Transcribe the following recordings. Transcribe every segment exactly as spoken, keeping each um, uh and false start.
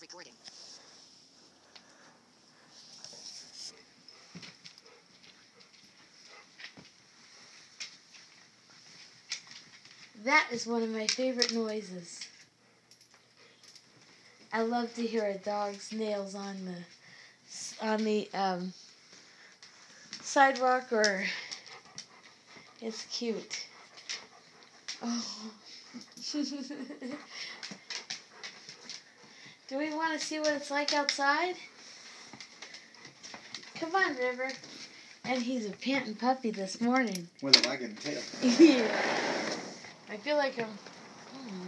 That is one of my favorite noises. I love to hear a dog's nails on the on the um, sidewalk, or it's cute. Oh. Do we want to see what it's like outside? Come on, River. And he's a panting puppy this morning. With a wagging tail. Yeah. I feel like I'm... Hmm.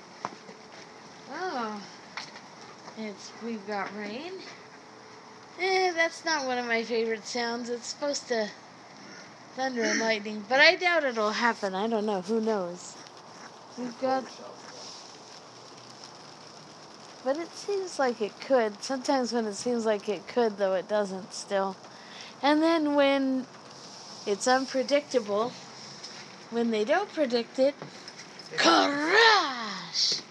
Oh. It's, we've got rain. Eh, that's not one of my favorite sounds. It's supposed to thunder and lightning. But I doubt it'll happen. I don't know. Who knows? We've got... But it seems like it could. Sometimes when it seems like it could, though, it doesn't still. And then when it's unpredictable, when they don't predict it, crash!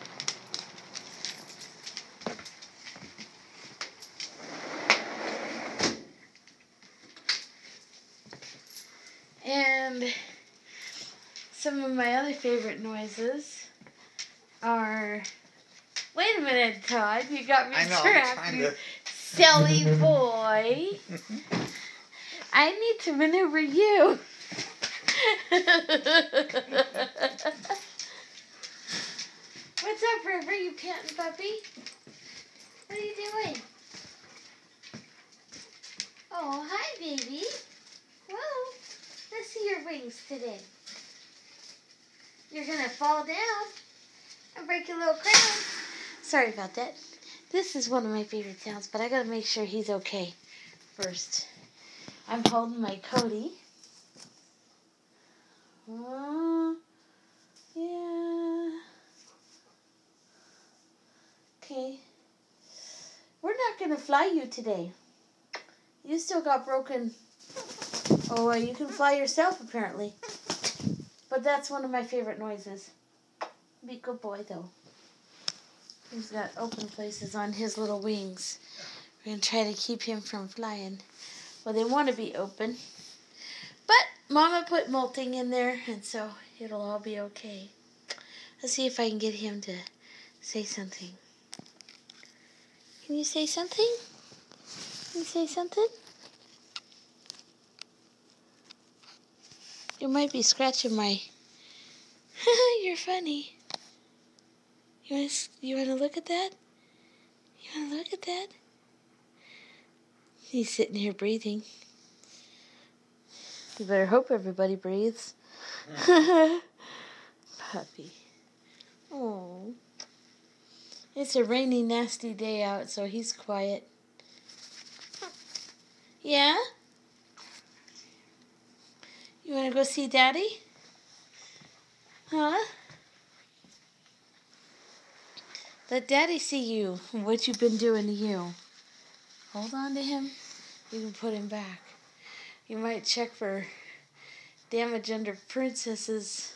And some of my other favorite noises are... Wait a minute, Todd. You got me I know, trapped, I'm you trying to... silly boy. I need to maneuver you. What's up, River? You panting puppy? What are you doing? Oh, hi, baby. Whoa. Let's see your wings today. You're going to fall down and break your little crown. Sorry about that. This is one of my favorite sounds, but I got to make sure he's okay first. I'm holding my Cody. Uh, yeah. Okay. We're not going to fly you today. You still got broken... Oh, you can fly yourself, apparently. But that's one of my favorite noises. Be a good boy, though. He's got open places on his little wings. We're going to try to keep him from flying. Well, they want to be open. But Mama put molting in there, and so it'll all be okay. Let's see if I can get him to say something. Can you say something? Can you say something? You might be scratching my... You're funny. You want to you want to look at that? You want to look at that? He's sitting here breathing. You better hope everybody breathes. Puppy. Oh. It's a rainy, nasty day out, so he's quiet. Yeah? You want to go see Daddy? Huh? Let Daddy see you, what you've been doing to you. Hold on to him. You can put him back. You might check for damage under Princess's.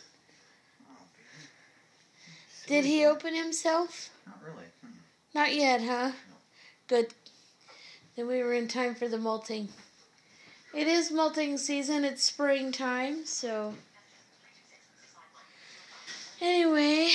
Did he open himself? Not really. Not yet, huh? No. Good. Then we were in time for the molting. It is molting season. It's springtime, so... Anyway...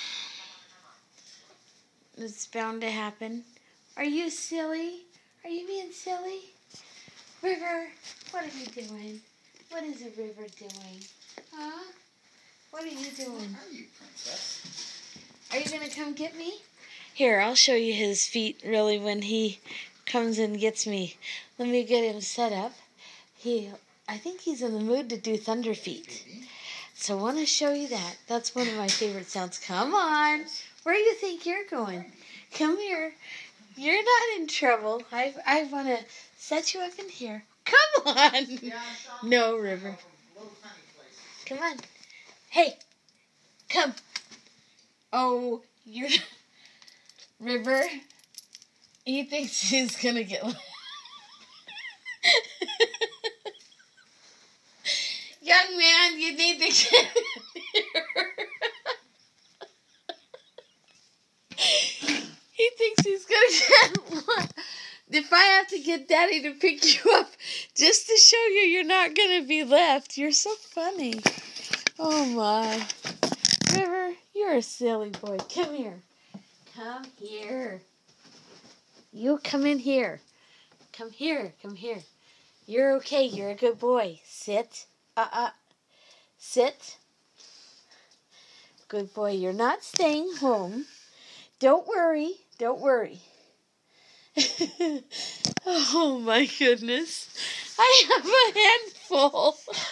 It's bound to happen. Are you silly? Are you being silly? River, what are you doing? What is a River doing? Huh? What are you doing? Where are you, Princess? Are you going to come get me? Here, I'll show you his feet, really, when he comes and gets me. Let me get him set up. He, I think he's in the mood to do thunder feet. So I want to show you that. That's one of my favorite sounds. Come on. Where do you think you're going? Come here. You're not in trouble. I I want to set you up in here. Come on. No, River. Come on. Hey. Come. Oh, you're... River. He thinks he's going to get... Young man, you need to get in here. He thinks he's gonna get. If I have to get Daddy to pick you up just to show you you're not gonna be left, you're so funny. Oh my. River, you're a silly boy. Come here. Come here. You come in here. Come here. Come here. You're okay. You're a good boy. Sit. Uh-uh. Sit. Good boy. You're not staying home. Don't worry. Don't worry. Oh my goodness. I have a handful.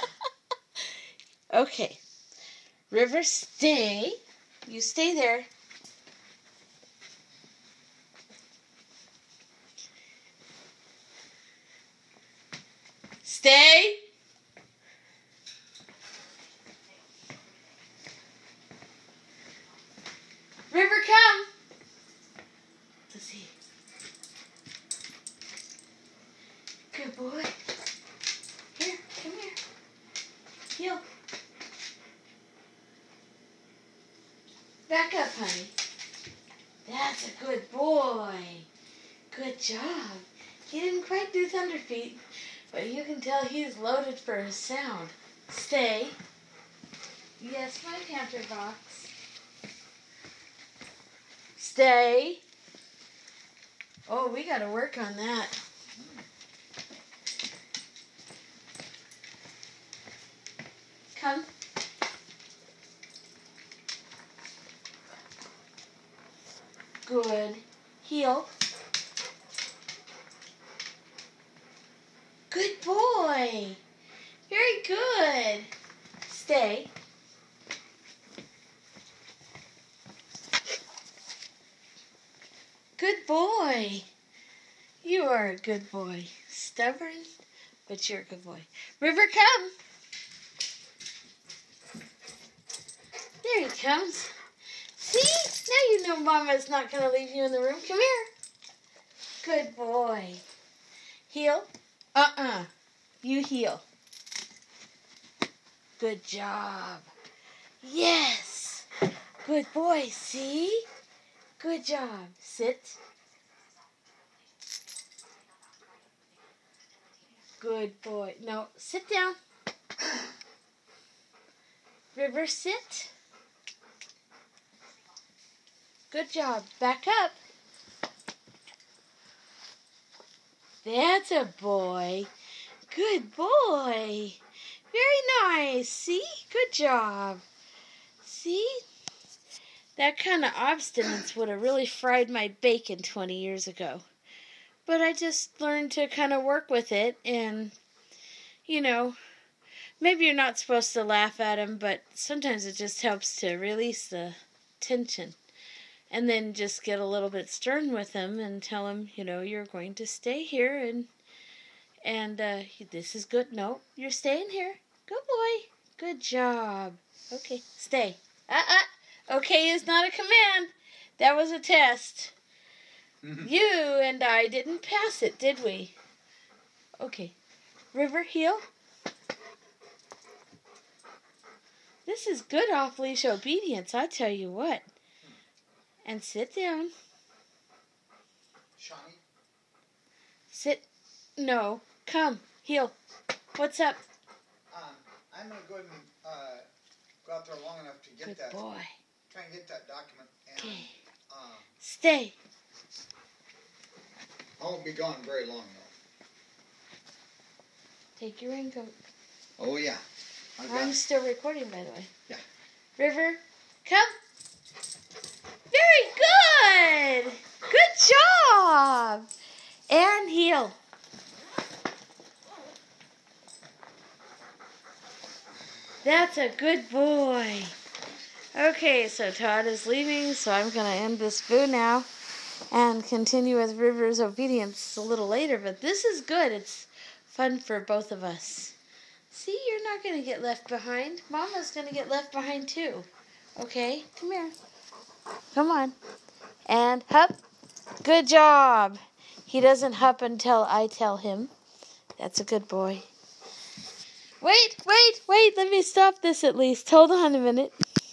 Okay. River, stay. You stay there. Stay. River, come. Let's see. Good boy. Here, come here. Heel. Back up, honey. That's a good boy. Good job. He didn't quite do Thunder Feet, but you can tell he's loaded for his sound. Stay. Yes, my panther box. Stay. Oh, we got to work on that. Come. Good. Heel. Good boy. Very good. Stay. Good boy. You are a good boy. Stubborn, but you're a good boy. River, come. There he comes. See? Now you know Mama's not going to leave you in the room. Come here. Good boy. Heel. Uh-uh. You heel. Good job. Yes. Good boy. See? Good job. Sit. Good boy. No, sit down. River, sit. Good job. Back up. That's a boy. Good boy. Very nice. See? Good job. See? That kind of obstinance would have really fried my bacon twenty years ago. But I just learned to kind of work with it and, you know, maybe you're not supposed to laugh at him, but sometimes it just helps to release the tension. And then just get a little bit stern with him and tell him, you know, you're going to stay here and and uh, this is good. No, you're staying here. Good boy. Good job. Okay, stay. Uh-uh. Okay is not a command. That was a test. Mm-hmm. You and I didn't pass it, did we? Okay. River, heel. This is good off-leash obedience, I tell you what. And sit down. Shawnee? Sit. No. Come. Heel. What's up? Um, I'm going to go ahead and uh, go out there long enough to get Good that. Good boy. Try and get that document. And, okay. Uh, Stay. I won't be gone very long, though. Take your raincoat. Oh, yeah. I got I'm it. still recording, by the way. Yeah. River, come. Very good. Good job. And heel. That's a good boy. Okay, so Todd is leaving, so I'm going to end this boo now and continue with River's obedience a little later. But this is good. It's fun for both of us. See, you're not going to get left behind. Mama's going to get left behind too. Okay, come here. Come on. And hup. Good job. He doesn't hup until I tell him. That's a good boy. Wait, wait, wait. Let me stop this at least. Hold on a minute.